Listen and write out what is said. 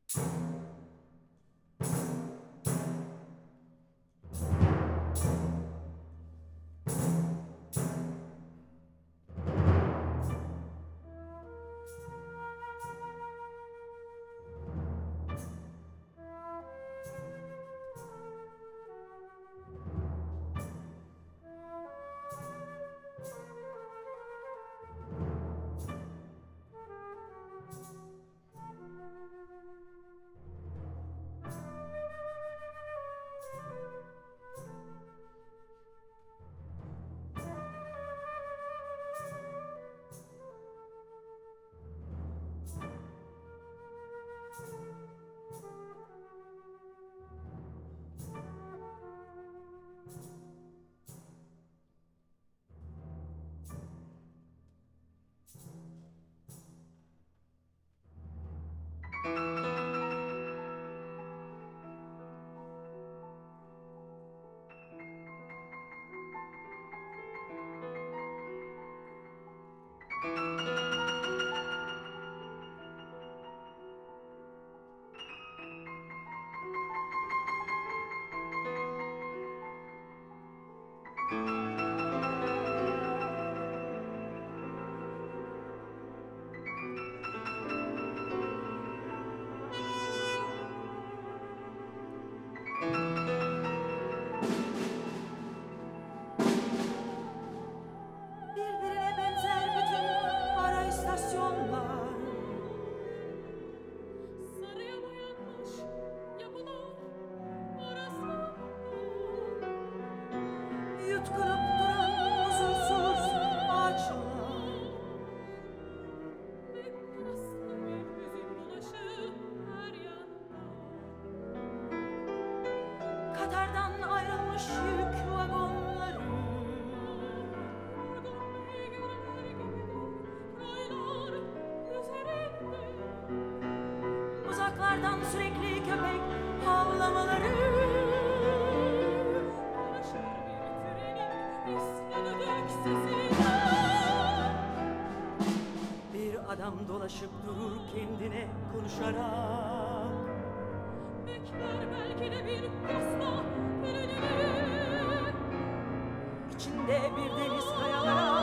Birbirine benzer bütün ara istasyonlar, Sarıya boyanmış yapılar arasında yutkunup duran huzursuz ağaçlar, ve paslı bir hüzün dolaşı her yanda. Katardan ayrılmış yük vagonları, Yorgun beygirler gibidir raylar üzerinde. uzaklardan sürekli köpek havlamaları, Dolaşır bir trenin isyanıdaki sesiyle. bir adam dolaşıp durur kendine konuşarak. Bekler belki de bir posta trenini. İçinde bir deniz kayalara